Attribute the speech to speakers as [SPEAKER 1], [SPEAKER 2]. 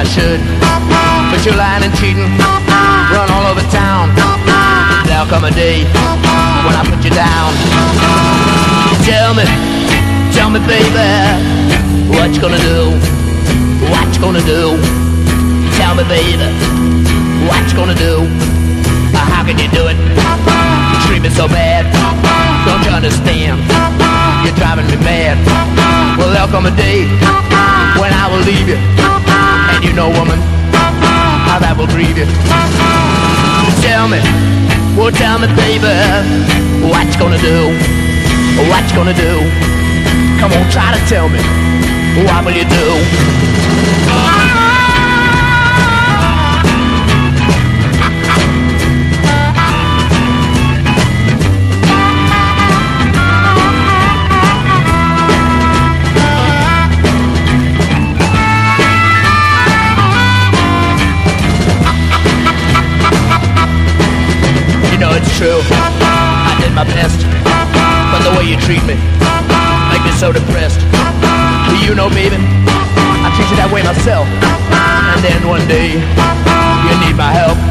[SPEAKER 1] I should. But you're lying and cheating, run all over town. There'll come a day when I put you down. Tell me, baby, what you gonna do? What you gonna do? Tell me, baby, what you gonna do? How can you do it? You treat me so bad. Don't you understand? You're driving me mad. Well, there'll come a day when I will leave you. And you know, woman, how that will grieve you. Tell me, baby, what you gonna do? What you gonna do? Come on, try to tell me. What will you do? You know it's true, I did my best, but the way you treat me make me so depressed. You know, baby, I treat you that way myself. And then one day you need my help.